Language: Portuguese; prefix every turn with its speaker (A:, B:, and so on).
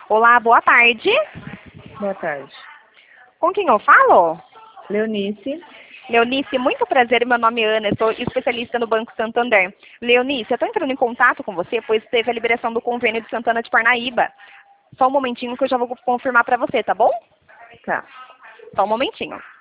A: Olá, boa tarde.
B: Boa tarde.
A: Com quem eu falo?
B: Leonice.
A: Leonice, muito prazer, meu nome é Ana, eu sou especialista no Banco Santander. Leonice, eu estou entrando em contato com você, pois teve a liberação do convênio de Santana de Parnaíba. Só um momentinho que eu já vou confirmar para você, tá bom?
B: Tá.
A: Só um momentinho.